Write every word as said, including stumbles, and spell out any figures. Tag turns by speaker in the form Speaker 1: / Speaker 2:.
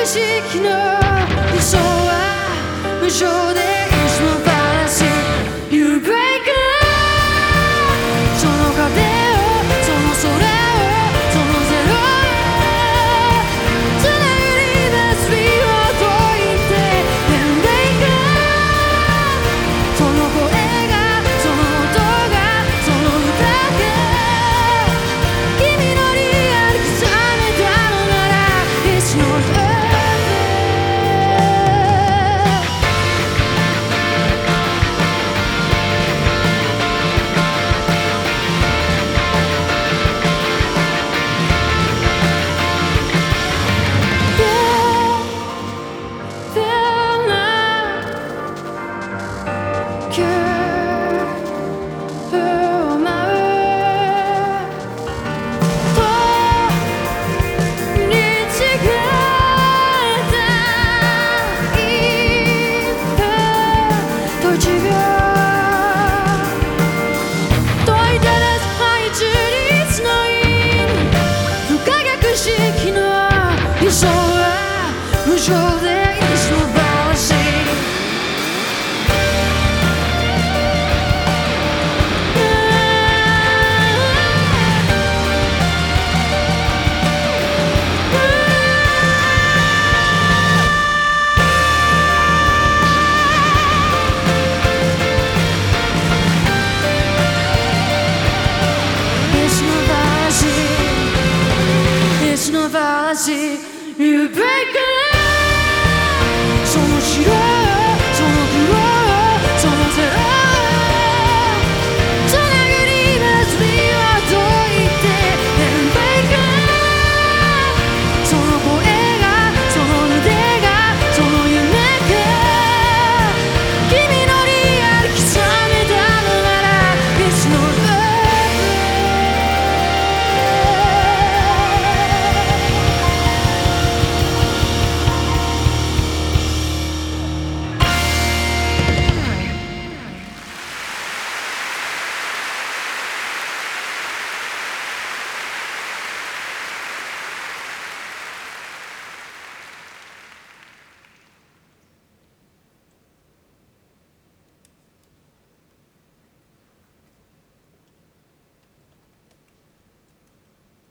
Speaker 1: 格式の理想は無償でいつもバランス You break up その壁をその空をそのゼロへつなぐリバースビーを解いて Then break up その声がその音がその歌が君のリアル刻めたのなら It's not over理想は無償で